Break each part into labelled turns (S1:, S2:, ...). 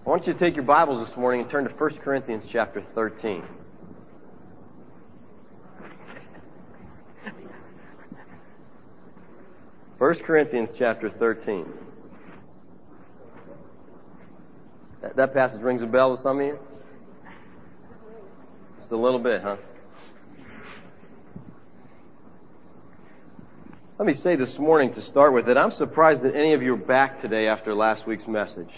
S1: I want you to take your Bibles this morning and turn to 1 Corinthians chapter 13. First Corinthians chapter 13. That passage rings a bell to some of you? Just a little bit, huh? Let me say this morning to start with that I'm surprised that any of you are back today after last week's message.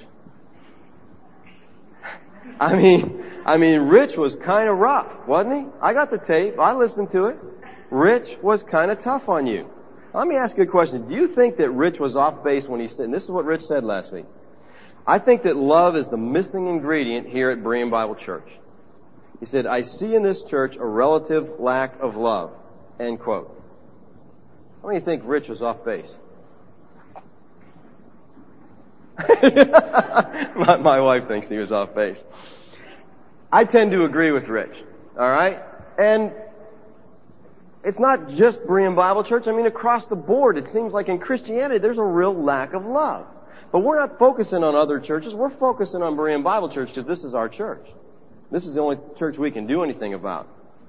S1: I mean, Rich was kind of rough, wasn't he? I got the tape. I listened to it. Rich was kind of tough on you. Let me ask you a question. Do you think that Rich was off base when he said, and this is what Rich said last week, I think that love is the missing ingredient here at Berean Bible Church. He said, I see in this church a relative lack of love. End quote. How many think Rich was off base? My wife thinks he was off base. I tend to agree with Rich. All right? And it's not just Berean Bible Church. I mean, across the board, it seems like in Christianity, there's a real lack of love. But we're not focusing on other churches. We're focusing on Berean Bible Church because this is our church. This is the only church we can do anything about.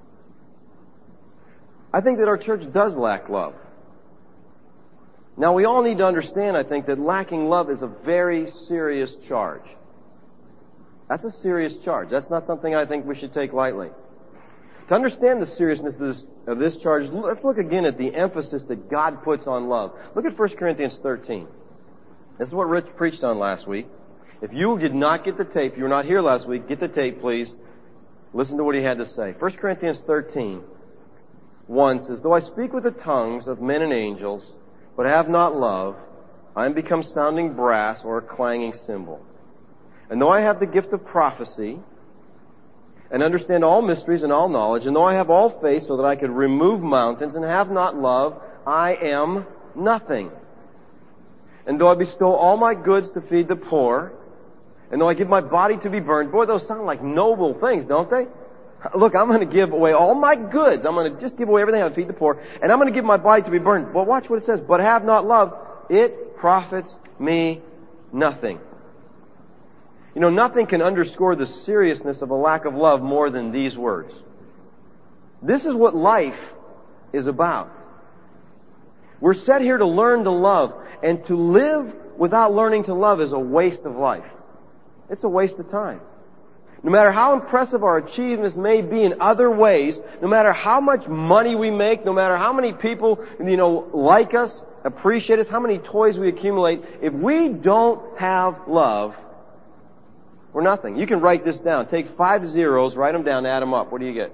S1: I think that our church does lack love. Now, we all need to understand, I think, that lacking love is a very serious charge. That's a serious charge. That's not something I think we should take lightly. To understand the seriousness of this charge, let's look again at the emphasis that God puts on love. Look at 1 Corinthians 13. This is what Rich preached on last week. If you did not get the tape, if you were not here last week, get the tape, please. Listen to what he had to say. 1 Corinthians 13, 1 says, Though I speak with the tongues of men and angels, but have not love, I am become sounding brass or a clanging cymbal. And though I have the gift of prophecy, and understand all mysteries and all knowledge, and though I have all faith so that I could remove mountains, and have not love, I am nothing. And though I bestow all my goods to feed the poor, and though I give my body to be burned, boy, those sound like noble things, don't they? Look, I'm going to give away all my goods. I'm going to just give away everything I have to feed the poor. And I'm going to give my body to be burned. Well, watch what it says. But have not love, it profits me nothing. You know, nothing can underscore the seriousness of a lack of love more than these words. This is what life is about. We're set here to learn to love. And to live without learning to love is a waste of life. It's a waste of time. No matter how impressive our achievements may be in other ways, no matter how much money we make, no matter how many people, like us, appreciate us, how many toys we accumulate, if we don't have love, we're nothing. You can write this down. Take 5 zeros, write them down, add them up. What do you get?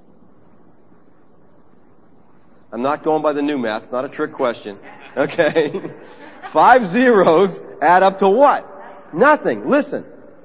S1: I'm not going by the new math. It's not a trick question. Okay? 5 zeros add up to what? Nothing. Listen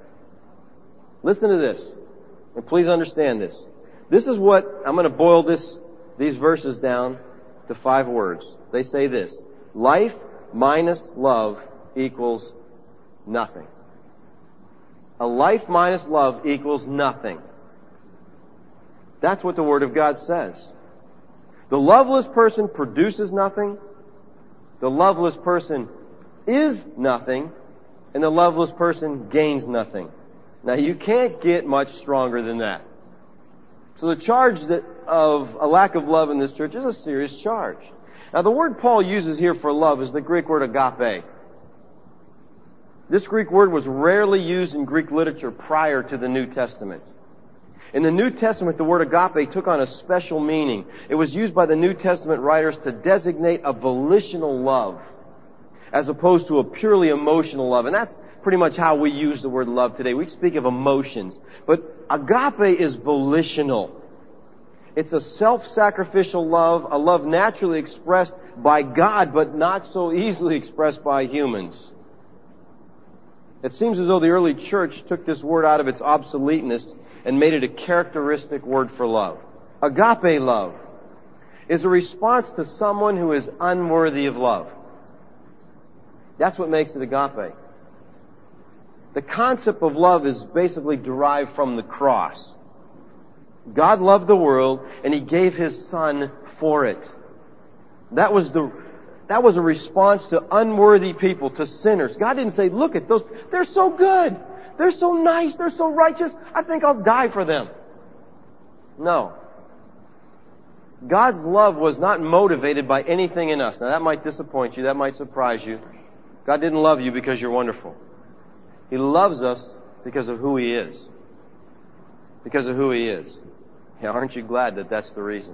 S1: to this. And please understand this. This is what, I'm going to boil these verses down to 5 words. They say this. Life minus love equals nothing. A life minus love equals nothing. That's what the Word of God says. The loveless person produces nothing. The loveless person is nothing. And the loveless person gains nothing. Now, you can't get much stronger than that. So the charge of a lack of love in this church is a serious charge. Now, the word Paul uses here for love is the Greek word agape. This Greek word was rarely used in Greek literature prior to the New Testament. In the New Testament, the word agape took on a special meaning. It was used by the New Testament writers to designate a volitional love, as opposed to a purely emotional love. And that's pretty much how we use the word love today. We speak of emotions. But agape is volitional. It's a self-sacrificial love, a love naturally expressed by God, but not so easily expressed by humans. It seems as though the early church took this word out of its obsoleteness and made it a characteristic word for love. Agape love is a response to someone who is unworthy of love. That's what makes it agape. The concept of love is basically derived from the cross. God loved the world and He gave His Son for it. That was a response to unworthy people, to sinners. God didn't say, look at those, they're so good. they're so nice, they're so righteous, I think I'll die for them. No. God's love was not motivated by anything in us. Now that might disappoint you, that might surprise you. God didn't love you because you're wonderful. He loves us because of who He is. Because of who He is. Yeah, aren't you glad that that's the reason?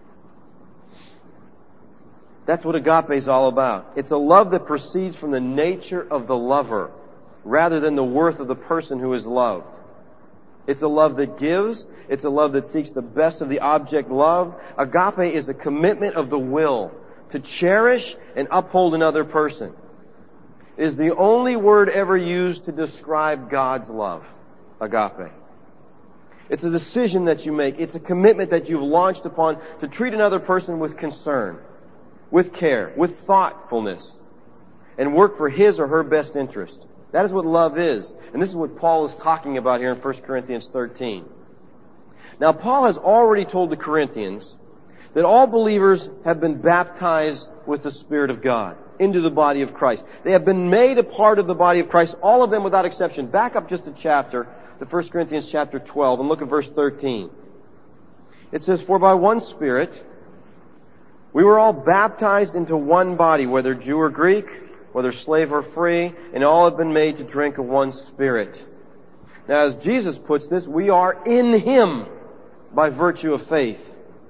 S1: That's what agape is all about. It's a love that proceeds from the nature of the lover rather than the worth of the person who is loved. It's a love that gives. It's a love that seeks the best of the object loved. Agape is a commitment of the will to cherish and uphold another person. It is the only word ever used to describe God's love. Agape. It's a decision that you make. It's a commitment that you've launched upon to treat another person with concern, with care, with thoughtfulness, and work for his or her best interest. That is what love is. And this is what Paul is talking about here in 1 Corinthians 13. Now, Paul has already told the Corinthians that all believers have been baptized with the Spirit of God into the body of Christ. They have been made a part of the body of Christ, all of them without exception. Back up just a chapter, to 1 Corinthians chapter 12, and look at verse 13. It says, "For by one Spirit we were all baptized into one body, whether Jew or Greek, whether slave or free, and all have been made to drink of one Spirit." Now, as Jesus puts this, we are in Him by virtue of faith.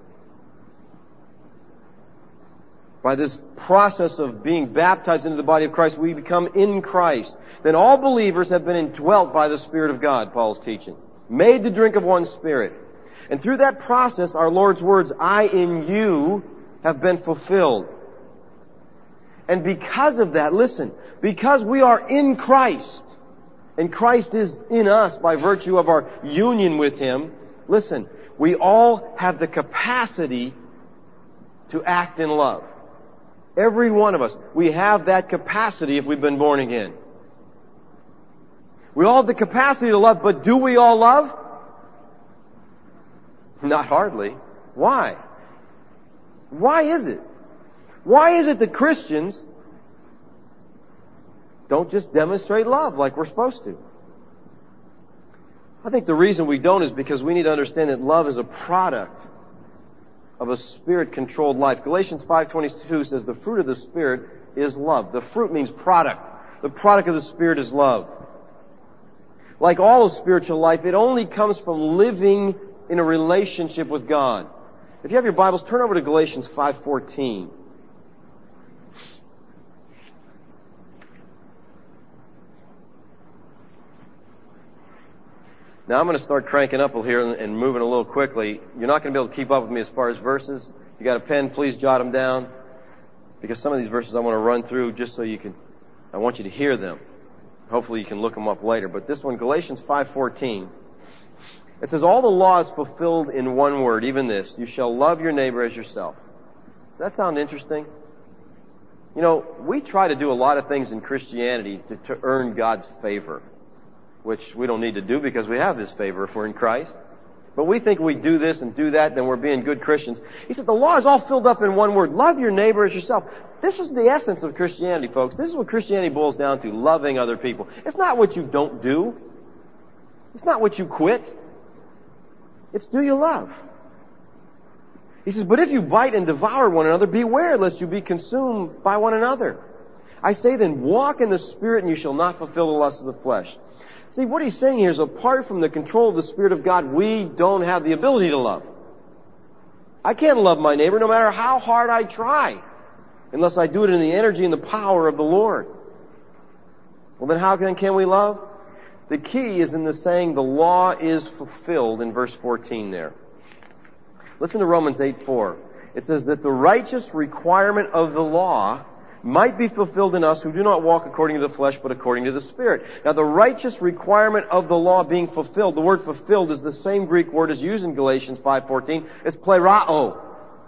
S1: By this process of being baptized into the body of Christ, we become in Christ. Then all believers have been indwelt by the Spirit of God, Paul's teaching. Made to drink of one Spirit. And through that process, our Lord's words, "I in you," have been fulfilled. And because of that, listen, because we are in Christ, and Christ is in us by virtue of our union with Him, listen, we all have the capacity to act in love. Every one of us. We have that capacity if we've been born again. We all have the capacity to love, but do we all love? Not hardly. Why? Why is it? Why is it that Christians don't just demonstrate love like we're supposed to? I think the reason we don't is because we need to understand that love is a product of a Spirit-controlled life. Galatians 5:22 says the fruit of the Spirit is love. The fruit means product. The product of the Spirit is love. Like all of spiritual life, it only comes from living in a relationship with God. If you have your Bibles, turn over to Galatians 5:14. Now I'm going to start cranking up here and moving a little quickly. You're not going to be able to keep up with me as far as verses. You got a pen, please jot them down. Because some of these verses I want to run through just so I want you to hear them. Hopefully you can look them up later. But this one, Galatians 5:14, it says, "All the law is fulfilled in one word, even this, you shall love your neighbor as yourself." Does that sound interesting? You know, we try to do a lot of things in Christianity to earn God's favor, which we don't need to do because we have His favor if we're in Christ. But we think we do this and do that, then we're being good Christians. He said the law is all filled up in one word. Love your neighbor as yourself. This is the essence of Christianity, folks. This is what Christianity boils down to, loving other people. It's not what you don't do. It's not what you quit. It's do you love? He says, "But if you bite and devour one another, beware lest you be consumed by one another. I say then, walk in the Spirit and you shall not fulfill the lusts of the flesh." See, what he's saying here is apart from the control of the Spirit of God, we don't have the ability to love. I can't love my neighbor no matter how hard I try, unless I do it in the energy and the power of the Lord. Well, then how can we love? The key is in the saying, the law is fulfilled in verse 14 there. Listen to Romans 8:4. It says that the righteous requirement of the law might be fulfilled in us who do not walk according to the flesh, but according to the Spirit. Now, the righteous requirement of the law being fulfilled, the word fulfilled is the same Greek word as used in Galatians 5:14. It's plerao.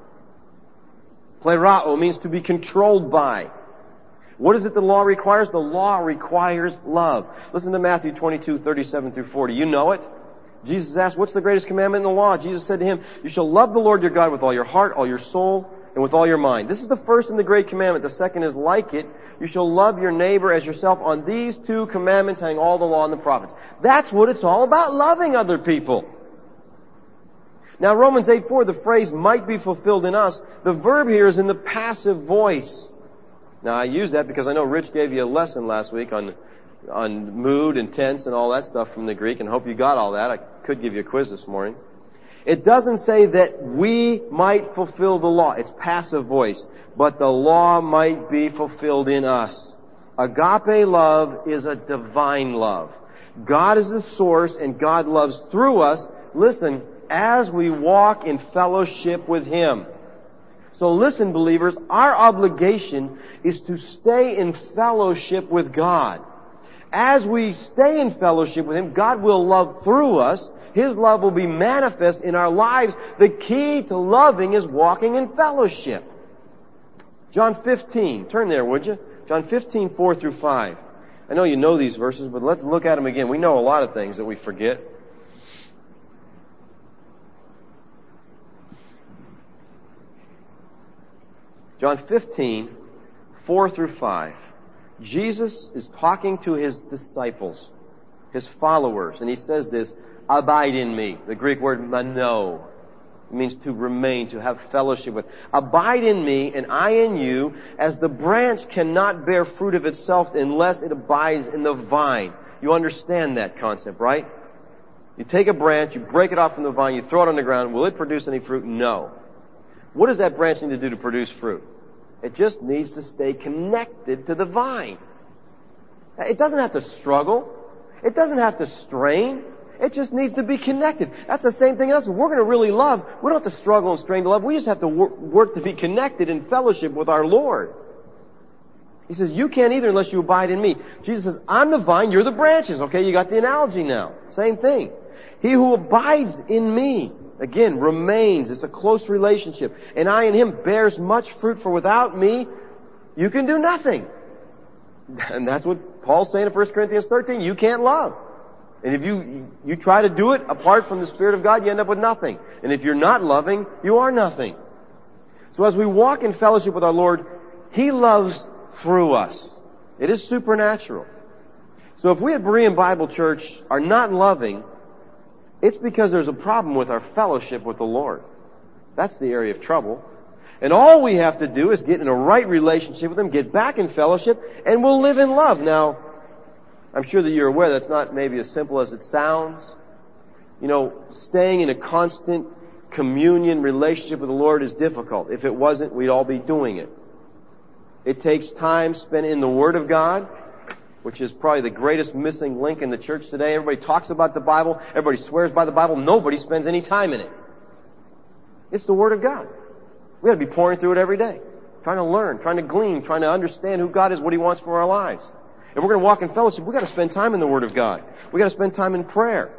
S1: Plerao means to be controlled by. What is it the law requires? The law requires love. Listen to Matthew 22:37 through 40. You know it. Jesus asked, "What's the greatest commandment in the law?" Jesus said to him, "You shall love the Lord your God with all your heart, all your soul, and with all your mind. This is the first and the great commandment. The second is like it. You shall love your neighbor as yourself. On these two commandments hang all the law and the prophets. That's what it's all about, loving other people. Now, Romans 8:4, the phrase might be fulfilled in us. The verb here is in the passive voice. Now, I use that because I know Rich gave you a lesson last week on mood and tense and all that stuff from the Greek, and hope you got all that. I could give you a quiz this morning. It doesn't say that we might fulfill the law. It's passive voice. But the law might be fulfilled in us. Agape love is a divine love. God is the source, and God loves through us. Listen, as we walk in fellowship with Him. So listen, believers, our obligation is to stay in fellowship with God. As we stay in fellowship with Him, God will love through us. His love will be manifest in our lives. The key to loving is walking in fellowship. John 15. Turn there, would you? John 15, 4 through 5. I know you know these verses, but let's look at them again. We know a lot of things that we forget. John 15, 4 through 5. Jesus is talking to His disciples, His followers, and He says this, abide in me. The Greek word mano. It means to remain, to have fellowship with. Abide in me, and I in you, as the branch cannot bear fruit of itself unless it abides in the vine. You understand that concept, right? You take a branch, you break it off from the vine, you throw it on the ground. Will it produce any fruit? No. What does that branch need to do to produce fruit? It just needs to stay connected to the vine. It doesn't have to struggle. It doesn't have to strain. It just needs to be connected. That's the same thing else. If we're going to really love, we don't have to struggle and strain to love. We just have to work to be connected in fellowship with our Lord. He says, you can't either unless you abide in me. Jesus says, I'm the vine, you're the branches. Okay, you got the analogy now. Same thing. He who abides in me, again, remains. It's a close relationship. And I in him bears much fruit, for without me, you can do nothing. And that's what Paul's saying in 1 Corinthians 13. You can't love. And if you try to do it apart from the Spirit of God, you end up with nothing. And if you're not loving, you are nothing. So as we walk in fellowship with our Lord, He loves through us. It is supernatural. So if we at Berean Bible Church are not loving, it's because there's a problem with our fellowship with the Lord. That's the area of trouble. And all we have to do is get in a right relationship with Him, get back in fellowship, and we'll live in love. Now, I'm sure that you're aware that's not maybe as simple as it sounds. You know, staying in a constant communion relationship with the Lord is difficult. If it wasn't, we'd all be doing it. It takes time spent in the Word of God, which is probably the greatest missing link in the church today. Everybody talks about the Bible. Everybody swears by the Bible. Nobody spends any time in it. It's the Word of God. We got to be pouring through it every day, trying to learn, trying to glean, trying to understand who God is, what He wants for our lives. If we're going to walk in fellowship, we've got to spend time in the Word of God. We've got to spend time in prayer.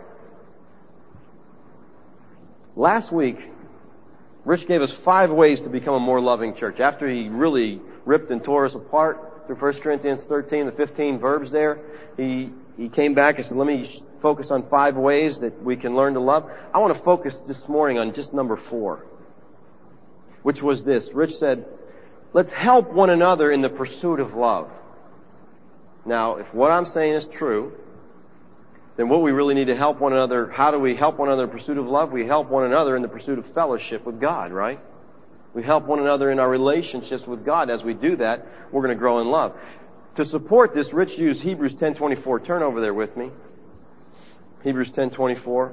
S1: Last week, Rich gave us 5 ways to become a more loving church. After he really ripped and tore us apart through 1 Corinthians 13, the 15 verbs there, he came back and said, let me focus on 5 ways that we can learn to love. I want to focus this morning on just number 4, which was this. Rich said, let's help one another in the pursuit of love. Now, if what I'm saying is true, then what we really need to help one another, how do we help one another in the pursuit of love? We help one another in the pursuit of fellowship with God, right? We help one another in our relationships with God. As we do that, we're going to grow in love. To support this, Rich used Hebrews 10:24. Turn over there with me. Hebrews 10:24.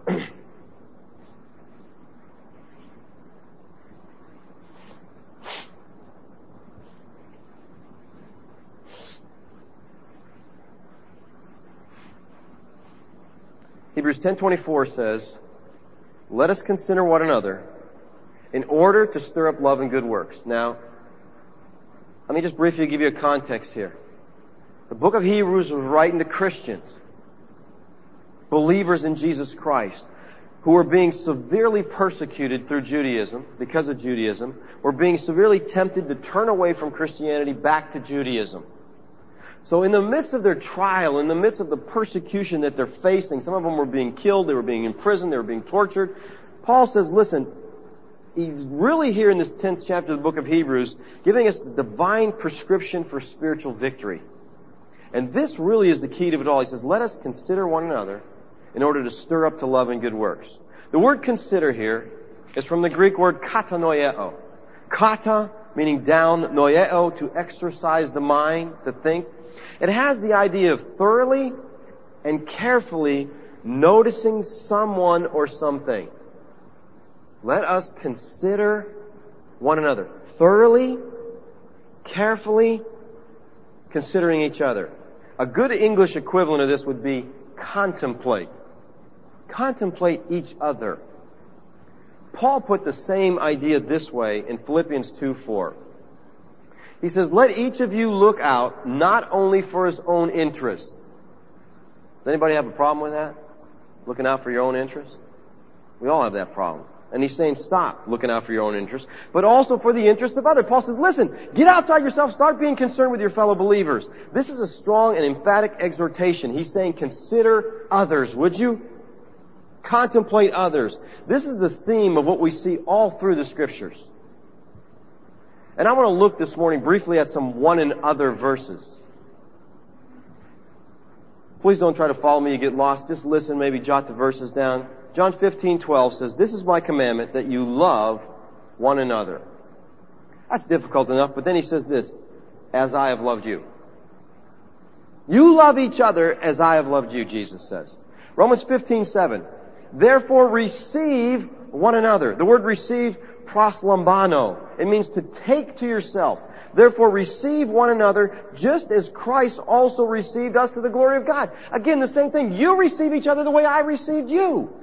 S1: Hebrews 10:24 says, let us consider one another in order to stir up love and good works. Now, let me just briefly give you a context here. The book of Hebrews was writing to Christians, believers in Jesus Christ, who were being severely persecuted through Judaism, because of Judaism, were being severely tempted to turn away from Christianity back to Judaism. So in the midst of their trial, in the midst of the persecution that they're facing, some of them were being killed, they were being imprisoned, they were being tortured. Paul says, listen, he's really here in this 10th chapter of the book of Hebrews giving us the divine prescription for spiritual victory. And this really is the key to it all. He says, let us consider one another in order to stir up to love and good works. The word consider here is from the Greek word katanoieo. Kata, meaning down, noieo, to exercise the mind, to think. It has the idea of thoroughly and carefully noticing someone or something. Let us consider one another. Thoroughly, carefully considering each other. A good English equivalent of this would be contemplate. Contemplate each other. Paul put the same idea this way in Philippians 2:4. He says, let each of you look out not only for his own interests. Does anybody have a problem with that? Looking out for your own interests? We all have that problem. And he's saying, stop looking out for your own interests, but also for the interests of others. Paul says, listen, get outside yourself, start being concerned with your fellow believers. This is a strong and emphatic exhortation. He's saying, consider others, would you? Contemplate others. This is the theme of what we see all through the Scriptures. And I want to look this morning briefly at some one and other verses. Please don't try to follow me, you get lost. Just listen, maybe jot the verses down. John 15:12 says, this is my commandment, that you love one another. That's difficult enough, but then he says this, as I have loved you. You love each other as I have loved you, Jesus says. Romans 15:7, therefore receive one another. The word receive, proslambano. It means to take to yourself. Therefore receive one another just as Christ also received us to the glory of God. Again, the same thing. You receive each other the way I received you.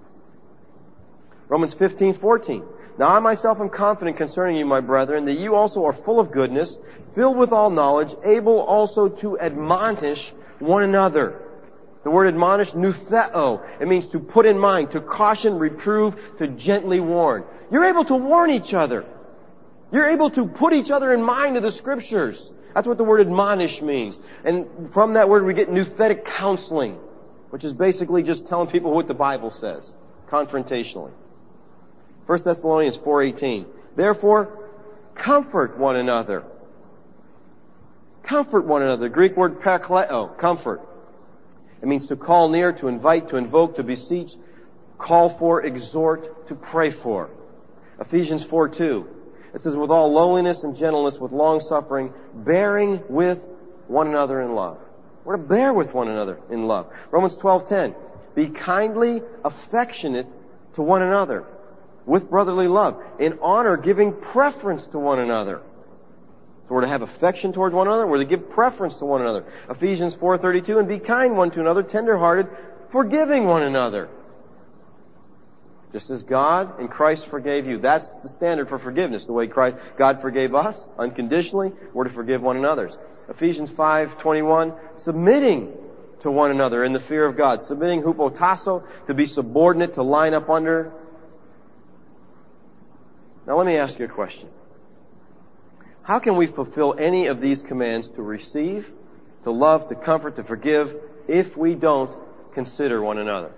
S1: Romans 15:14. Now I myself am confident concerning you, my brethren, that you also are full of goodness, filled with all knowledge, able also to admonish one another. The word admonish, nutheo. It means to put in mind, to caution, reprove, to gently warn. You're able to warn each other. You're able to put each other in mind of the Scriptures. That's what the word admonish means. And from that word we get nuthetic counseling, which is basically just telling people what the Bible says, confrontationally. 1 Thessalonians 4:18. Therefore, comfort one another. Comfort one another. The Greek word parakleo, comfort. It means to call near, to invite, to invoke, to beseech, call for, exhort, to pray for. Ephesians 4:2. It says, with all lowliness and gentleness, with long suffering, bearing with one another in love. We're to bear with one another in love. Romans 12:10. Be kindly affectionate to one another with brotherly love, in honor giving preference to one another. So we're to have affection towards one another. We're to give preference to one another. Ephesians 4:32, and be kind one to another, tenderhearted, forgiving one another. Just as God and Christ forgave you. That's the standard for forgiveness. The way God forgave us unconditionally, we're to forgive one another. Ephesians 5:21, submitting to one another in the fear of God. Submitting hupotasso, to be subordinate, to line up under. Now let me ask you a question. How can we fulfill any of these commands to receive, to love, to comfort, to forgive, if we don't consider one another?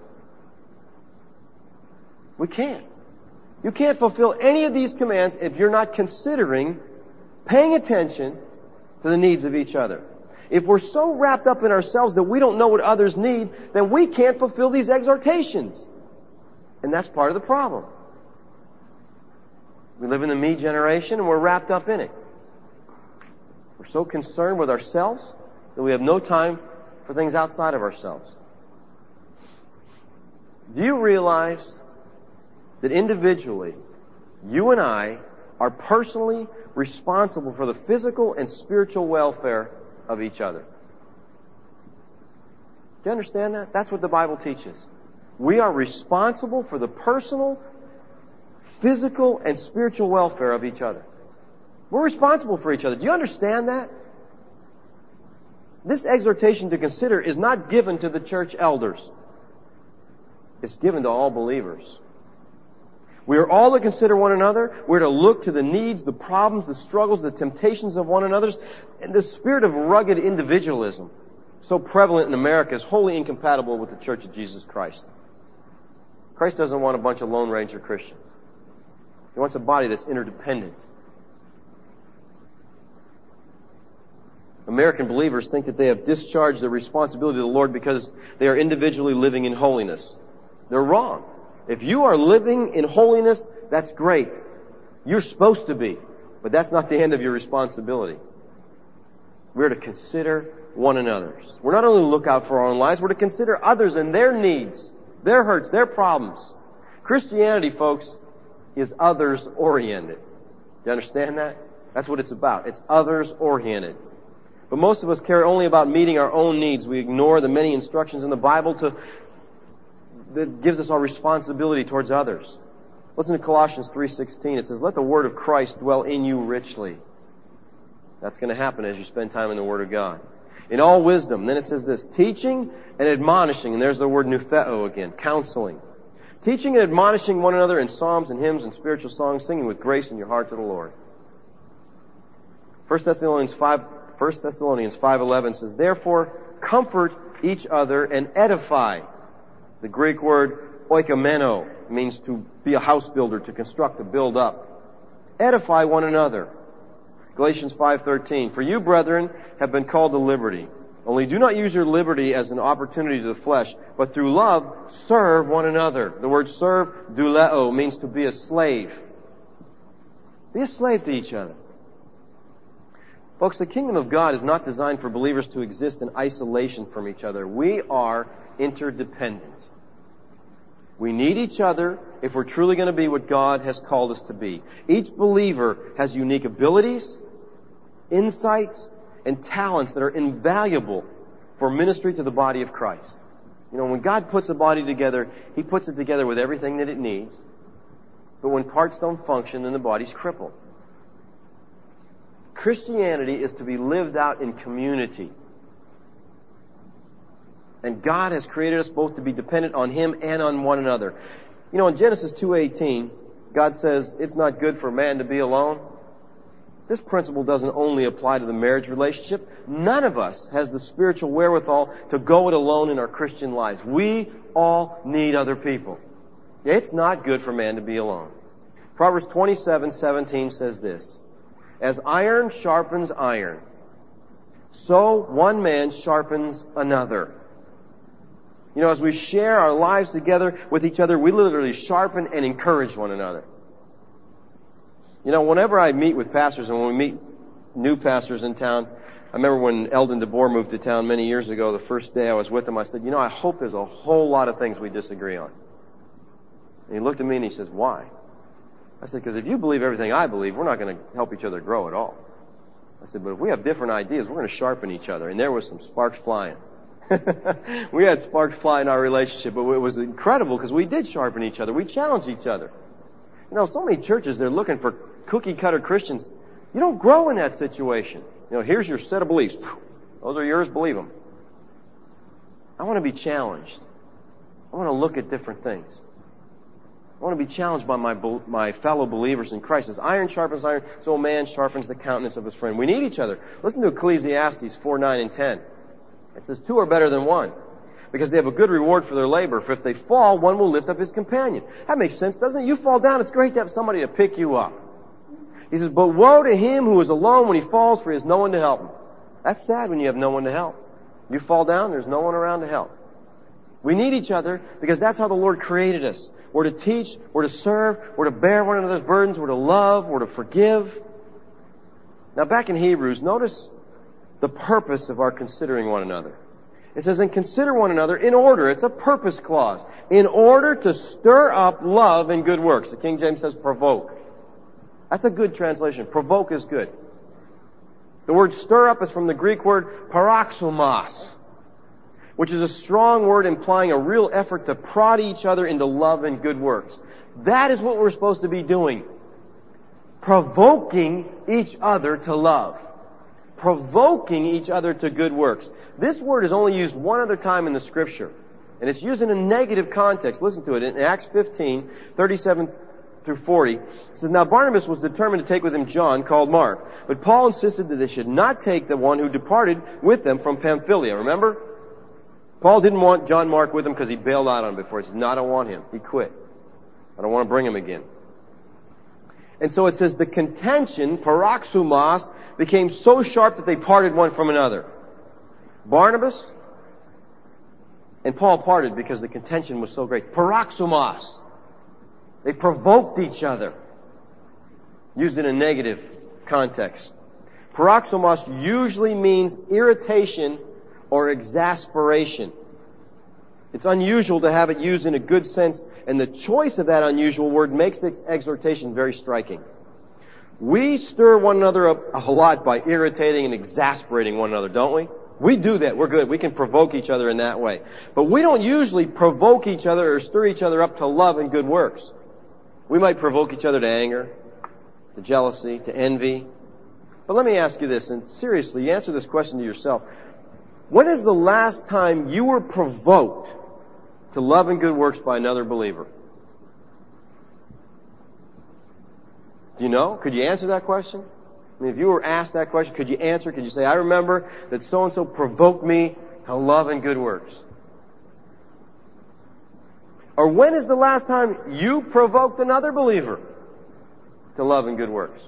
S1: We can't. You can't fulfill any of these commands if you're not considering, paying attention to the needs of each other. If we're so wrapped up in ourselves that we don't know what others need, then we can't fulfill these exhortations. And that's part of the problem. We live in the me generation and we're wrapped up in it. We're so concerned with ourselves that we have no time for things outside of ourselves. Do you realize that individually, you and I are personally responsible for the physical and spiritual welfare of each other? Do you understand that? That's what the Bible teaches. We are responsible for the personal, physical, and spiritual welfare of each other. We're responsible for each other. Do you understand that? This exhortation to consider is not given to the church elders. It's given to all believers. We are all to consider one another. We're to look to the needs, the problems, the struggles, the temptations of one another. And the spirit of rugged individualism, so prevalent in America, is wholly incompatible with the Church of Jesus Christ. Christ doesn't want a bunch of Lone Ranger Christians. He wants a body that's interdependent. American believers think that they have discharged their responsibility to the Lord because they are individually living in holiness. They're wrong. If you are living in holiness, that's great. You're supposed to be. But that's not the end of your responsibility. We're to consider one another. We're not only to look out for our own lives, we're to consider others and their needs, their hurts, their problems. Christianity, folks, is others-oriented. Do you understand that? That's what it's about. It's others-oriented. But most of us care only about meeting our own needs. We ignore the many instructions in the Bible that gives us our responsibility towards others. Listen to Colossians 3:16. It says, "Let the word of Christ dwell in you richly." That's going to happen as you spend time in the Word of God. "In all wisdom." Then it says this, "teaching and admonishing," and there's the word nutheo again, counseling. "Teaching and admonishing one another in psalms and hymns and spiritual songs, singing with grace in your heart to the Lord." 1 Thessalonians 5:11 says, "Therefore, comfort each other and edify." The Greek word oikomeno means to be a house builder, to construct, to build up. Edify one another. Galatians 5:13, "For you, brethren, have been called to liberty. Only do not use your liberty as an opportunity to the flesh, but through love serve one another." The word serve, douleo, means to be a slave. Be a slave to each other. Folks, the kingdom of God is not designed for believers to exist in isolation from each other. We are interdependent. We need each other if we're truly going to be what God has called us to be. Each believer has unique abilities, insights, and talents that are invaluable for ministry to the body of Christ. You know, when God puts a body together, He puts it together with everything that it needs. But when parts don't function, then the body's crippled. Christianity is to be lived out in community. And God has created us both to be dependent on Him and on one another. You know, in Genesis 2:18, God says it's not good for man to be alone. This principle doesn't only apply to the marriage relationship. None of us has the spiritual wherewithal to go it alone in our Christian lives. We all need other people. It's not good for man to be alone. Proverbs 27:17 says this, "As iron sharpens iron, so one man sharpens another." You know, as we share our lives together with each other, we literally sharpen and encourage one another. You know, whenever I meet with pastors, and when we meet new pastors in town, I remember when Eldon DeBoer moved to town many years ago, the first day I was with him, I said, "You know, I hope there's a whole lot of things we disagree on." And he looked at me and he says, "Why?" I said, "Because if you believe everything I believe, we're not going to help each other grow at all." I said, "But if we have different ideas, we're going to sharpen each other." And there was some sparks flying. We had sparks fly in our relationship, but it was incredible because we did sharpen each other. We challenged each other. You know, so many churches, they're looking for cookie-cutter Christians. You don't grow in that situation. You know, here's your set of beliefs. Those are yours, believe them. I want to be challenged. I want to look at different things. I want to be challenged by my fellow believers in Christ. As iron sharpens iron, so a man sharpens the countenance of his friend. We need each other. Listen to Ecclesiastes 4:9 and 10. It says, "Two are better than one, because they have a good reward for their labor. For if they fall, one will lift up his companion." That makes sense, doesn't it? You fall down, it's great to have somebody to pick you up. He says, "But woe to him who is alone when he falls, for he has no one to help him." That's sad when you have no one to help. You fall down, there's no one around to help. We need each other because that's how the Lord created us. We're to teach, we're to serve, we're to bear one another's burdens, we're to love, we're to forgive. Now back in Hebrews, notice the purpose of our considering one another. It says, "And consider one another in order." It's a purpose clause. "In order to stir up love and good works." The King James says provoke. That's a good translation. Provoke is good. The word stir up is from the Greek word paroxomos, which is a strong word implying a real effort to prod each other into love and good works. That is what we're supposed to be doing. Provoking each other to love. Provoking each other to good works. This word is only used one other time in the Scripture. And it's used in a negative context. Listen to it. In Acts 15:37 through 40, it says, "Now Barnabas was determined to take with him John, called Mark. But Paul insisted that they should not take the one who departed with them from Pamphylia." Remember? Paul didn't want John Mark with him because he bailed out on him before. He says, "No, I don't want him." He quit. "I don't want to bring him again." And so it says the contention, paroxumos, became so sharp that they parted one from another. Barnabas and Paul parted because the contention was so great. Paroxumos. They provoked each other. Used in a negative context. Paroxumos usually means irritation or exasperation. It's unusual to have it used in a good sense, and the choice of that unusual word makes this exhortation very striking. We stir one another up a lot by irritating and exasperating one another, don't we? We do that. We're good. We can provoke each other in that way. But we don't usually provoke each other or stir each other up to love and good works. We might provoke each other to anger, to jealousy, to envy. But let me ask you this, and seriously, you answer this question to yourself. When is the last time you were provoked to love and good works by another believer? Do you know? Could you answer that question? I mean, if you were asked that question, could you answer? Could you say, I remember that so-and-so provoked me to love and good works? Or when is the last time you provoked another believer to love and good works?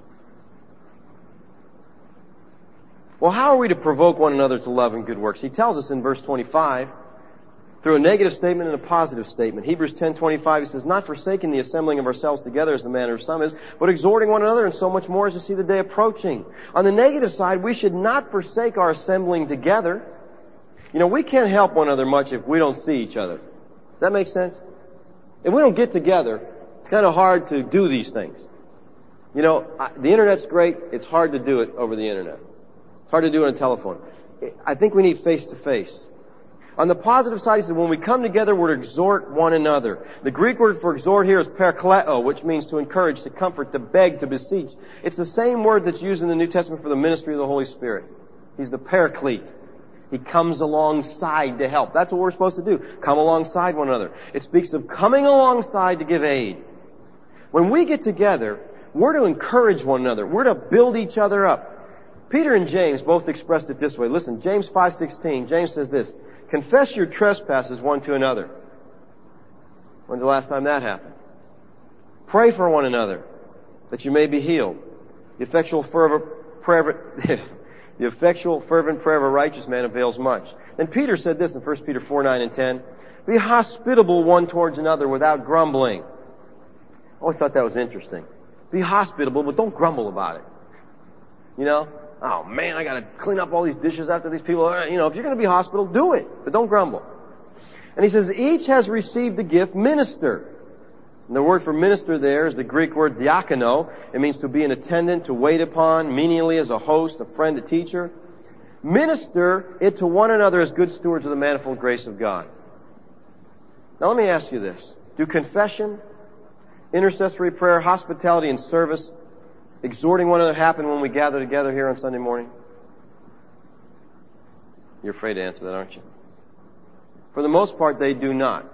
S1: Well, how are we to provoke one another to love and good works? He tells us in verse 25, through a negative statement and a positive statement. Hebrews 10:25, he says, not forsaking the assembling of ourselves together as the manner of some is, but exhorting one another, and so much more as you see the day approaching. On the negative side, we should not forsake our assembling together. You know, we can't help one another much if we don't see each other. Does that make sense? If we don't get together, it's kind of hard to do these things. You know, the Internet's great. It's hard to do it over the Internet. It's hard to do it on a telephone. I think we need face-to-face. On the positive side, he says, when we come together, we're to exhort one another. The Greek word for exhort here is parakleo, which means to encourage, to comfort, to beg, to beseech. It's the same word that's used in the New Testament for the ministry of the Holy Spirit. He's the paraclete. He comes alongside to help. That's what we're supposed to do. Come alongside one another. It speaks of coming alongside to give aid. When we get together, we're to encourage one another. We're to build each other up. Peter and James both expressed it this way. Listen, James 5:16, James says this, confess your trespasses one to another. When's the last time that happened? Pray for one another, that you may be healed. The effectual fervent prayer of a righteous man avails much. Then Peter said this in 1 Peter 4:9 and 10, be hospitable one towards another without grumbling. I always thought that was interesting. Be hospitable, but don't grumble about it. You know? Oh man, I gotta clean up all these dishes after these people. You know, if you're gonna be hospitable, do it, but don't grumble. And he says, each has received the gift minister. And the word for minister there is the Greek word diakono. It means to be an attendant, to wait upon, menially as a host, a friend, a teacher. Minister it to one another as good stewards of the manifold grace of God. Now let me ask you this. Do confession, intercessory prayer, hospitality, and service, exhorting one another happen when we gather together here on Sunday morning? You're afraid to answer that, aren't you? For the most part, they do not.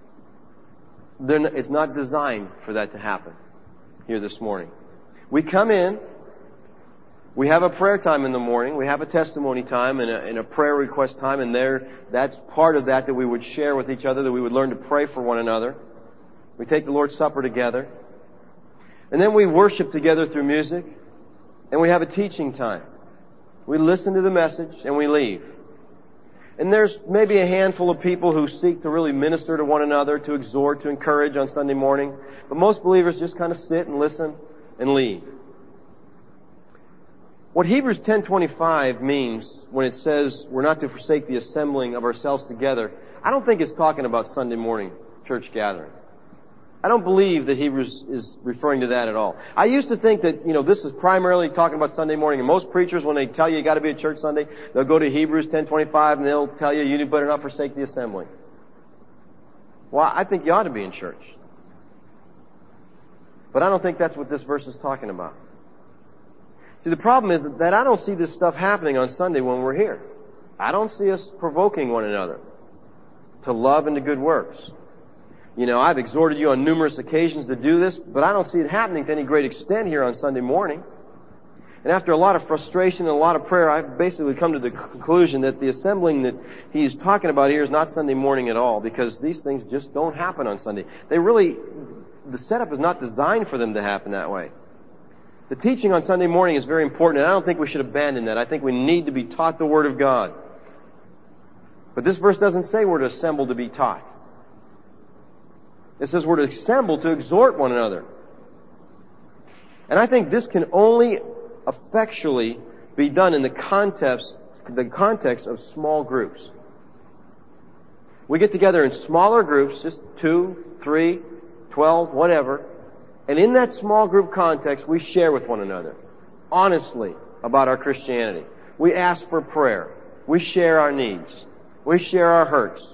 S1: It's not designed for that to happen here this morning. We come in, we have a prayer time in the morning, we have a testimony time and a prayer request time, and that's part of that we would share with each other, that we would learn to pray for one another. We take the Lord's Supper together. And then we worship together through music, and we have a teaching time. We listen to the message, and we leave. And there's maybe a handful of people who seek to really minister to one another, to exhort, to encourage on Sunday morning. But most believers just kind of sit and listen and leave. What Hebrews 10:25 means when it says we're not to forsake the assembling of ourselves together, I don't think it's talking about Sunday morning church gathering. I don't believe that Hebrews is referring to that at all. I used to think that, this is primarily talking about Sunday morning. And most preachers, when they tell you got to be at church Sunday, they'll go to Hebrews 10:25 and they'll tell you better not forsake the assembly. Well, I think you ought to be in church. But I don't think that's what this verse is talking about. See, the problem is that I don't see this stuff happening on Sunday when we're here. I don't see us provoking one another to love and to good works. I've exhorted you on numerous occasions to do this, but I don't see it happening to any great extent here on Sunday morning. And after a lot of frustration and a lot of prayer, I've basically come to the conclusion that the assembling that he's talking about here is not Sunday morning at all, because these things just don't happen on Sunday. the setup is not designed for them to happen that way. The teaching on Sunday morning is very important, and I don't think we should abandon that. I think we need to be taught the Word of God. But this verse doesn't say we're to assemble to be taught. It says we're to assemble to exhort one another. And I think this can only effectually be done in the context of small groups. We get together in smaller groups, just 2, 3, 12, whatever. And in that small group context, we share with one another, honestly, about our Christianity. We ask for prayer. We share our needs. We share our hurts.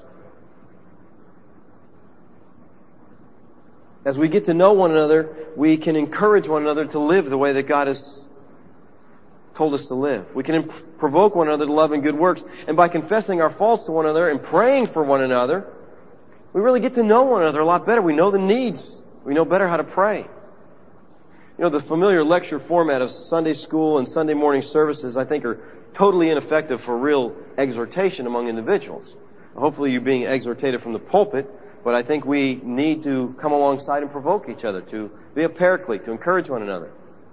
S1: As we get to know one another, we can encourage one another to live the way that God has told us to live. We can provoke one another to love and good works. And by confessing our faults to one another and praying for one another, we really get to know one another a lot better. We know the needs. We know better how to pray. You know, the familiar lecture format of Sunday school and Sunday morning services, I think, are totally ineffective for real exhortation among individuals. Hopefully you're being exhortated from the pulpit, but I think we need to come alongside and provoke each other, to be a paraclete, to encourage one another.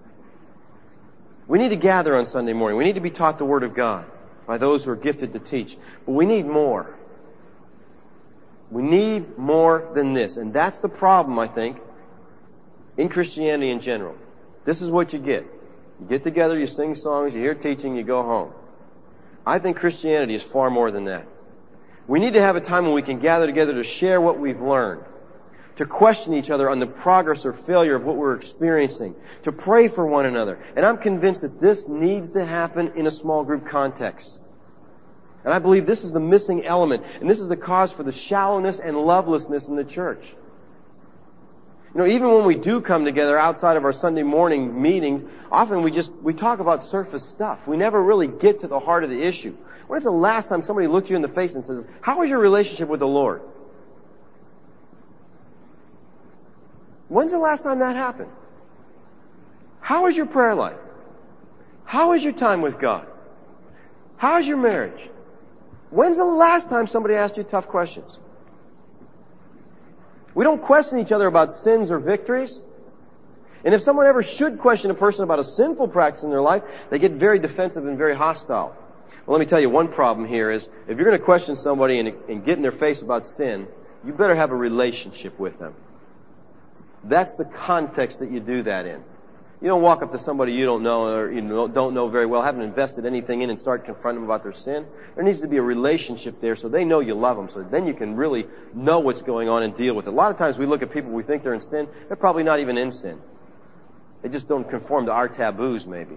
S1: We need to gather on Sunday morning. We need to be taught the Word of God by those who are gifted to teach. But we need more. We need more than this. And that's the problem, I think, in Christianity in general. This is what you get. You get together, you sing songs, you hear teaching, you go home. I think Christianity is far more than that. We need to have a time when we can gather together to share what we've learned, to question each other on the progress or failure of what we're experiencing, to pray for one another. And I'm convinced that this needs to happen in a small group context. And I believe this is the missing element, and this is the cause for the shallowness and lovelessness in the church. You know, even when we do come together outside of our Sunday morning meetings, often we talk about surface stuff. We never really get to the heart of the issue. When is the last time somebody looked you in the face and says, "How is your relationship with the Lord?" When's the last time that happened? How is your prayer life? How is your time with God? How is your marriage? When's the last time somebody asked you tough questions? We don't question each other about sins or victories. And if someone ever should question a person about a sinful practice in their life, they get very defensive and very hostile. Well, let me tell you, one problem here is, if you're going to question somebody and get in their face about sin, you better have a relationship with them. That's the context that you do that in. You don't walk up to somebody you don't know or don't know very well, haven't invested anything in, and start confronting them about their sin. There needs to be a relationship there so they know you love them, so then you can really know what's going on and deal with it. A lot of times we look at people, we think they're in sin. They're probably not even in sin. They just don't conform to our taboos, maybe.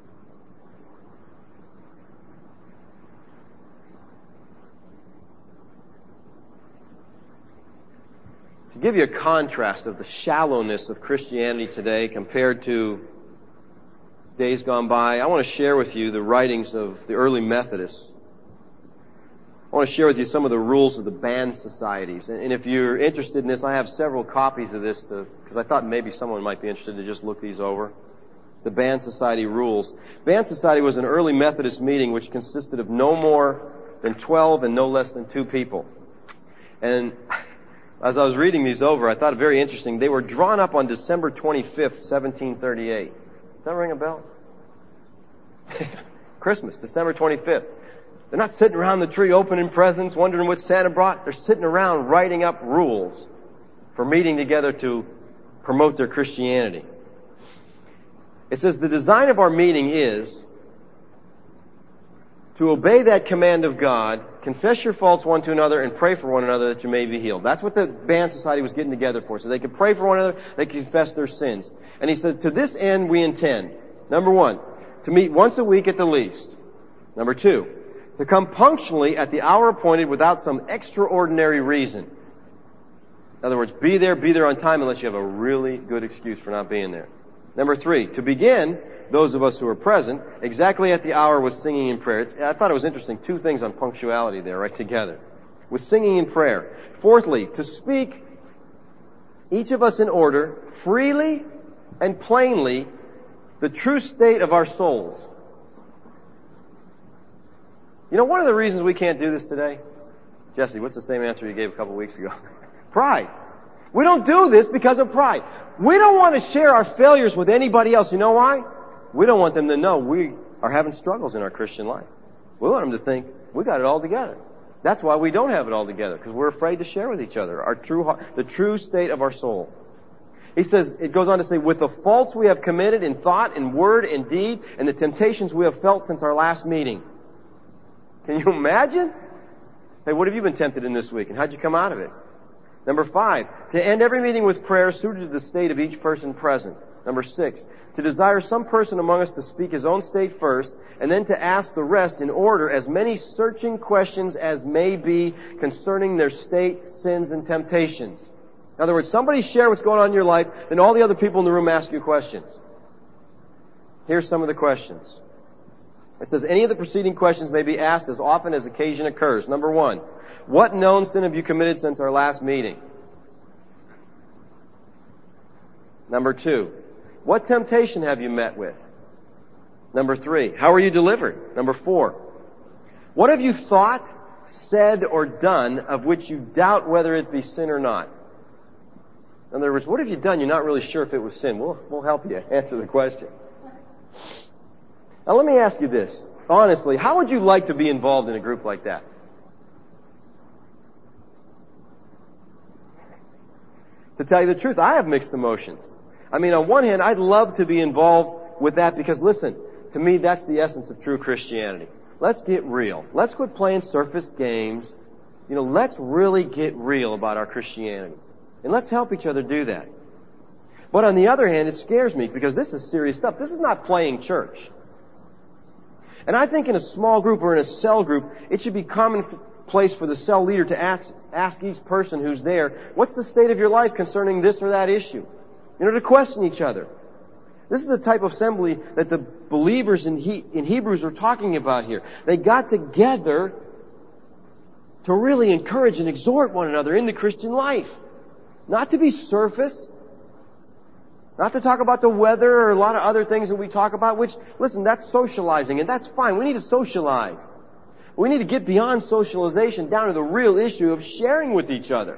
S1: To give you a contrast of the shallowness of Christianity today compared to days gone by, I want to share with you the writings of the early Methodists. I want to share with you some of the rules of the band societies. And if you're interested in this, I have several copies of this because I thought maybe someone might be interested to just look these over. The Band Society rules. Band Society was an early Methodist meeting which consisted of no more than 12 and no less than 2 people. And as I was reading these over, I thought it very interesting. They were drawn up on December 25th, 1738. Does that ring a bell? Christmas, December 25th. They're not sitting around the tree opening presents, wondering what Santa brought. They're sitting around writing up rules for meeting together to promote their Christianity. It says, the design of our meeting is to obey that command of God, confess your faults one to another, and pray for one another that you may be healed. That's what the Band Society was getting together for. So they could pray for one another, they could confess their sins. And he said, to this end we intend, number 1, to meet once a week at the least. Number 2, to come punctually at the hour appointed without some extraordinary reason. In other words, be there on time unless you have a really good excuse for not being there. Number 3, to begin, those of us who are present, exactly at the hour with singing and prayer. I thought it was interesting, 2 things on punctuality there right together. With singing and prayer. 4thly, to speak, each of us in order, freely and plainly, the true state of our souls. You know, one of the reasons we can't do this today, Jesse, what's the same answer you gave a couple weeks ago? Pride. We don't do this because of pride. We don't want to share our failures with anybody else. You know why? We don't want them to know we are having struggles in our Christian life. We want them to think we got it all together. That's why we don't have it all together, because we're afraid to share with each other the true state of our soul. He says, it goes on to say, with the faults we have committed in thought, in word, in deed, and the temptations we have felt since our last meeting. Can you imagine? Hey, what have you been tempted in this week, and how'd you come out of it? Number 5, to end every meeting with prayer suited to the state of each person present. Number 6, to desire some person among us to speak his own state first, and then to ask the rest in order as many searching questions as may be concerning their state, sins, and temptations. In other words, somebody share what's going on in your life, then all the other people in the room ask you questions. Here's some of the questions. It says, any of the preceding questions may be asked as often as occasion occurs. Number 1, what known sin have you committed since our last meeting? Number 2, what temptation have you met with? Number 3, how are you delivered? Number 4, what have you thought, said, or done of which you doubt whether it be sin or not? In other words, what have you done you're not really sure if it was sin? We'll help you answer the question. Now let me ask you this. Honestly, how would you like to be involved in a group like that? To tell you the truth, I have mixed emotions. I mean, on one hand, I'd love to be involved with that because, listen, to me, that's the essence of true Christianity. Let's get real. Let's quit playing surface games. Let's really get real about our Christianity. And let's help each other do that. But on the other hand, it scares me because this is serious stuff. This is not playing church. And I think in a small group or in a cell group, it should be commonplace for the cell leader to ask each person who's there, what's the state of your life concerning this or that issue? To question each other. This is the type of assembly that the believers in Hebrews are talking about here. They got together to really encourage and exhort one another in the Christian life. Not to be surface. Not to talk about the weather or a lot of other things that we talk about, which, listen, that's socializing, and that's fine. We need to socialize. We need to get beyond socialization down to the real issue of sharing with each other.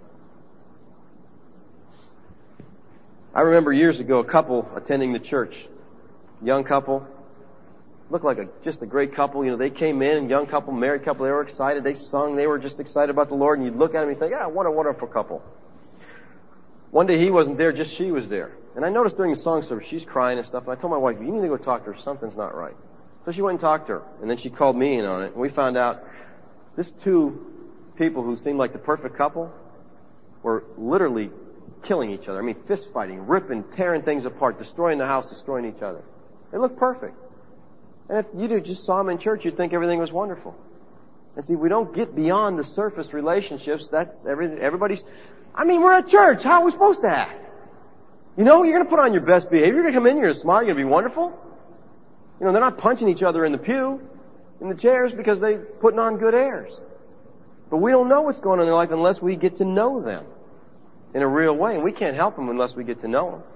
S1: I remember years ago a couple attending the church. Young couple. Looked like just a great couple. They came in, young couple, married couple, they were excited. They sung, they were just excited about the Lord, and you'd look at them and think, what a wonderful couple. One day he wasn't there, just she was there. And I noticed during the song service, she's crying and stuff, and I told my wife, you need to go talk to her, something's not right. So she went and talked to her, and then she called me in on it, and we found out this 2 people who seemed like the perfect couple were literally killing each other. I mean, fist fighting, ripping, tearing things apart, destroying the house, destroying each other. They looked perfect. And if you just saw them in church, you'd think everything was wonderful. And see, we don't get beyond the surface relationships. That's everybody's... we're at church. How are we supposed to act? You're going to put on your best behavior. You're going to come in, you're going to smile, you're going to be wonderful. They're not punching each other in the pew, in the chairs, because they're putting on good airs. But we don't know what's going on in their life unless we get to know them in a real way. And we can't help them unless we get to know them.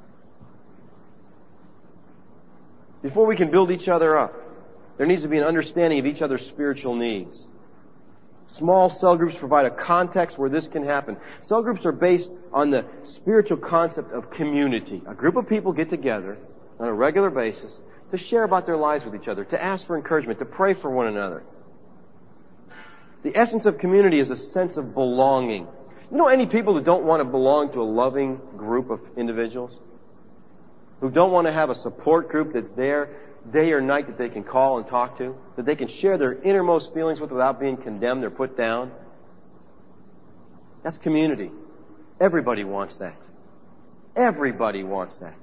S1: Before we can build each other up, there needs to be an understanding of each other's spiritual needs. Small cell groups provide a context where this can happen. Cell groups are based on the spiritual concept of community. A group of people get together on a regular basis to share about their lives with each other, to ask for encouragement, to pray for one another. The essence of community is a sense of belonging. Any people that don't want to belong to a loving group of individuals? Who don't want to have a support group that's there day or night that they can call and talk to? That they can share their innermost feelings with without being condemned or put down? That's community. Everybody wants that. Everybody wants that.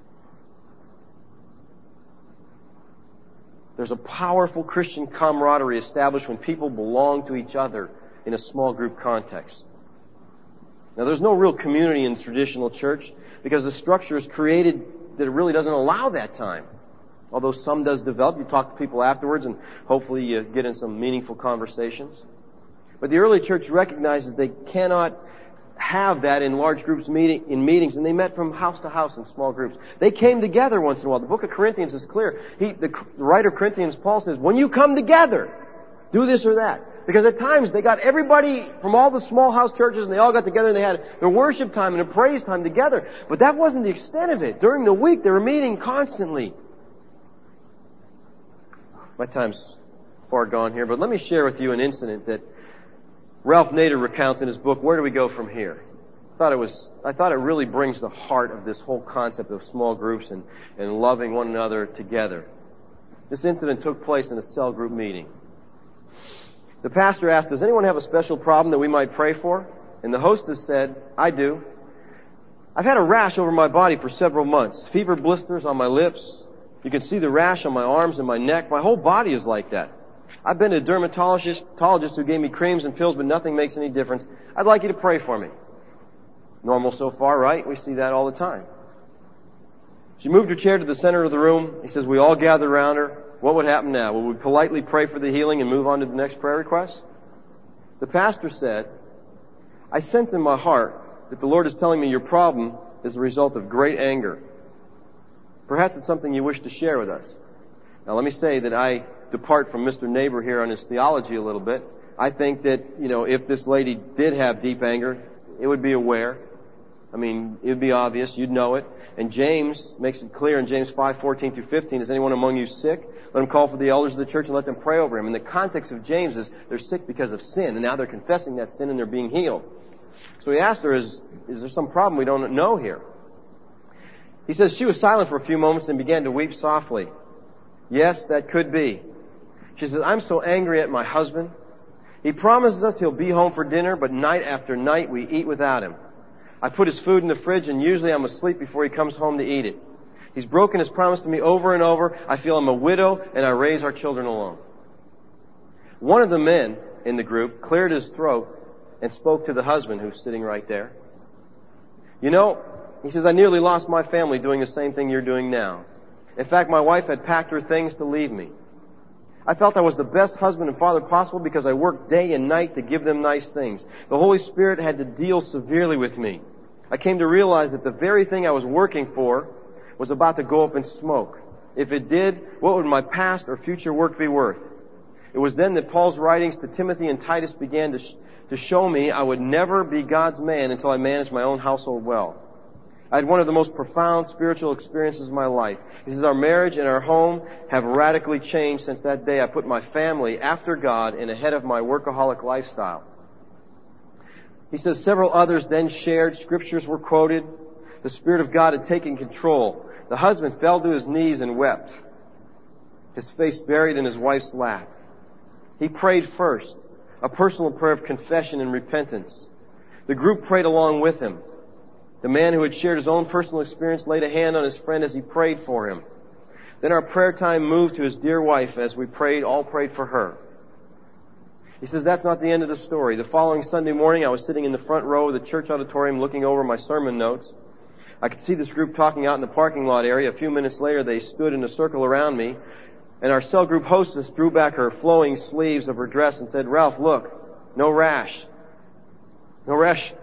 S1: There's a powerful Christian camaraderie established when people belong to each other in a small group context. Now, there's no real community in the traditional church because the structure is created that it really doesn't allow that time. Although some does develop. You talk to people afterwards and hopefully you get in some meaningful conversations. But the early church recognized that they cannot have that in large groups in meetings, and they met from house to house in small groups. They came together once in a while. The book of Corinthians is clear. The writer of Corinthians, Paul, says, when you come together, do this or that. Because at times they got everybody from all the small house churches and they all got together and they had their worship time and a praise time together. But that wasn't the extent of it. During the week they were meeting constantly. My time's far gone here, but let me share with you an incident that Ralph Nader recounts in his book, Where Do We Go From Here? I thought it really brings the heart of this whole concept of small groups and loving one another together. This incident took place in a cell group meeting. The pastor asked, does anyone have a special problem that we might pray for? And the hostess said, I do. I've had a rash over my body for several months. Fever blisters on my lips. You can see the rash on my arms and my neck. My whole body is like that. I've been to a dermatologist who gave me creams and pills, but nothing makes any difference. I'd like you to pray for me. Normal so far, right? We see that all the time. She moved her chair to the center of the room. He says, we all gather around her. What would happen now? Would we politely pray for the healing and move on to the next prayer request? The pastor said, I sense in my heart that the Lord is telling me your problem is the result of great anger. Perhaps it's something you wish to share with us. Now let me say that I depart from Mr. Neighbor here on his theology a little bit. I think that, if this lady did have deep anger, it would be aware. It would be obvious. You'd know it. And James makes it clear in James 5:14 through 15, is anyone among you sick? Let him call for the elders of the church and let them pray over him. And the context of James is they're sick because of sin, and now they're confessing that sin and they're being healed. So he asked her, is there some problem we don't know here? He says, she was silent for a few moments and began to weep softly. Yes, that could be. She says, I'm so angry at my husband. He promises us he'll be home for dinner, but night after night we eat without him. I put his food in the fridge and usually I'm asleep before he comes home to eat it. He's broken his promise to me over and over. I feel I'm a widow and I raise our children alone. One of the men in the group cleared his throat and spoke to the husband who's sitting right there. He says, I nearly lost my family doing the same thing you're doing now. In fact, my wife had packed her things to leave me. I felt I was the best husband and father possible because I worked day and night to give them nice things. The Holy Spirit had to deal severely with me. I came to realize that the very thing I was working for was about to go up in smoke. If it did, what would my past or future work be worth? It was then that Paul's writings to Timothy and Titus began to show me I would never be God's man until I managed my own household well. I had one of the most profound spiritual experiences of my life. He says, our marriage and our home have radically changed since that day I put my family after God and ahead of my workaholic lifestyle. He says, several others then shared. Scriptures were quoted. The Spirit of God had taken control. The husband fell to his knees and wept, his face buried in his wife's lap. He prayed first, a personal prayer of confession and repentance. The group prayed along with him. The man who had shared his own personal experience laid a hand on his friend as he prayed for him. Then our prayer time moved to his dear wife as we all prayed for her. He says, that's not the end of the story. The following Sunday morning, I was sitting in the front row of the church auditorium looking over my sermon notes. I could see this group talking out in the parking lot area. A few minutes later, they stood in a circle around me, and our cell group hostess drew back her flowing sleeves of her dress and said, Ralph, look, no rash. No rash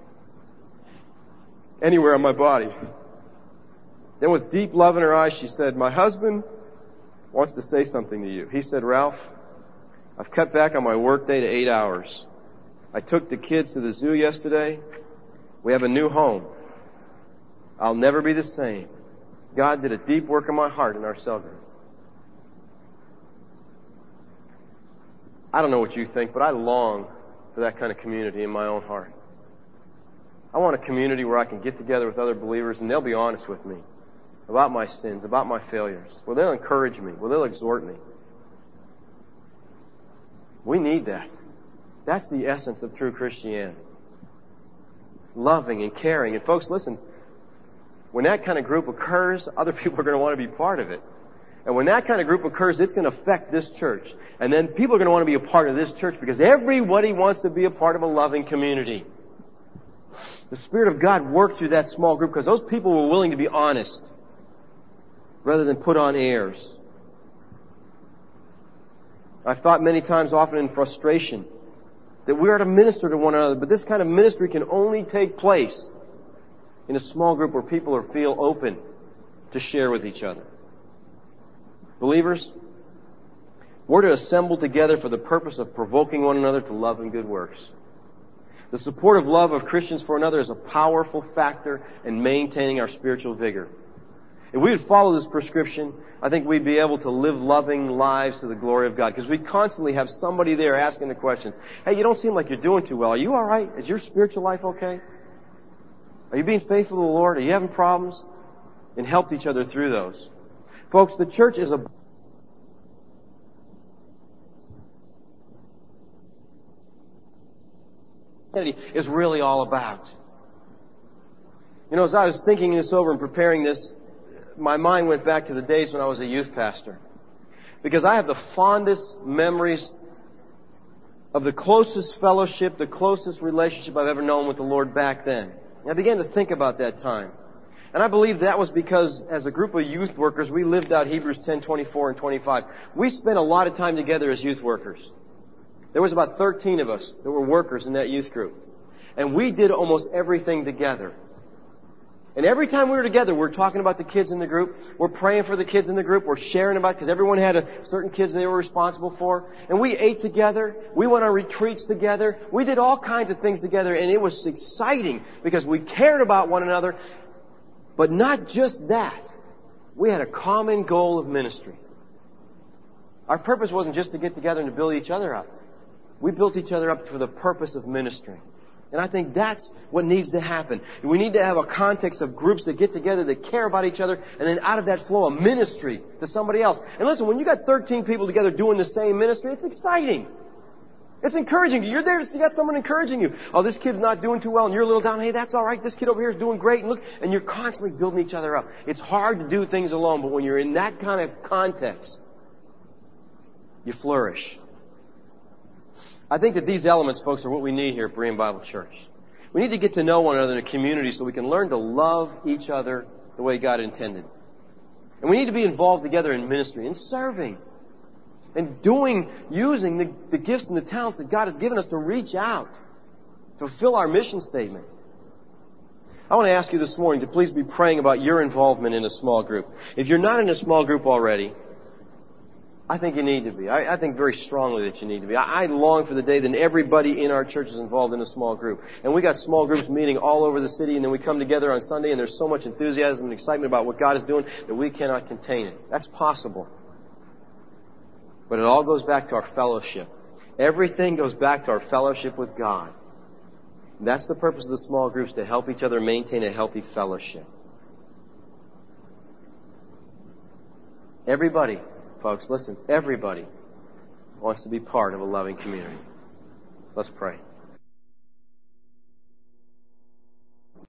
S1: anywhere on my body. Then with deep love in her eyes, she said, my husband wants to say something to you. He said, Ralph, I've cut back on my work day to 8 hours. I took the kids to the zoo yesterday. We have a new home. I'll never be the same. God did a deep work in my heart in our cell group. I don't know what you think, but I long for that kind of community in my own heart. I want a community where I can get together with other believers and they'll be honest with me about my sins, about my failures, where they'll encourage me, where they'll exhort me. We need that. That's the essence of true Christianity. Loving and caring. And folks, listen, when that kind of group occurs, other people are going to want to be part of it. And when that kind of group occurs, it's going to affect this church. And then people are going to want to be a part of this church because everybody wants to be a part of a loving community. The Spirit of God worked through that small group because those people were willing to be honest rather than put on airs. I've thought many times, often in frustration, that we are to minister to one another, but this kind of ministry can only take place in a small group where people feel open to share with each other. Believers, We're to assemble together for the purpose of provoking one another to love and good works. The supportive love of Christians for another is a powerful factor in maintaining our spiritual vigor. If we would follow this prescription, I think we'd be able to live loving lives to the glory of God. Because we constantly have somebody there asking the questions. Hey, you don't seem like you're doing too well. Are you all right? Is your spiritual life okay? Are you being faithful to the Lord? Are you having problems? And helped each other through those. Folks, the church is really all about. You know, as I was thinking this over and preparing this, my mind went back to the days when I was a youth pastor. Because I have the fondest memories of the closest fellowship, the closest relationship I've ever known with the Lord back then. And I began to think about that time. And I believe that was because as a group of youth workers, we lived out Hebrews 10:24 and 25. We spent a lot of time together as youth workers. There was about 13 of us that were workers in that youth group. And we did almost everything together. And every time we were together, we're talking about the kids in the group. We're praying for the kids in the group. We're sharing about, because everyone had certain kids they were responsible for. And we ate together. We went on retreats together. We did all kinds of things together. And it was exciting because we cared about one another. But not just that. We had a common goal of ministry. Our purpose wasn't just to get together and to build each other up. We built each other up for the purpose of ministry. And I think that's what needs to happen. We need to have a context of groups that get together, that care about each other, and then out of that flow a ministry to somebody else. And listen, when you got 13 people together doing the same ministry, it's exciting. It's encouraging. You're there to see, you got someone encouraging you. Oh, this kid's not doing too well, and you're a little down. Hey, that's all right. This kid over here is doing great. And look, and you're constantly building each other up. It's hard to do things alone, but when you're in that kind of context, you flourish. I think that these elements, folks, are what we need here at Berean Bible Church. We need to get to know one another in a community so we can learn to love each other the way God intended. And we need to be involved together in ministry and serving. And using the gifts and the talents that God has given us to reach out, to fulfill our mission statement. I want to ask you this morning to please be praying about your involvement in a small group. If you're not in a small group already, I think you need to be. I think very strongly that you need to be. I long for the day that everybody in our church is involved in a small group. And we got small groups meeting all over the city, and then we come together on Sunday, and there's so much enthusiasm and excitement about what God is doing that we cannot contain it. That's possible. But it all goes back to our fellowship. Everything goes back to our fellowship with God. And that's the purpose of the small groups, to help each other maintain a healthy fellowship. Everybody, folks, listen, everybody wants to be part of a loving community. Let's pray.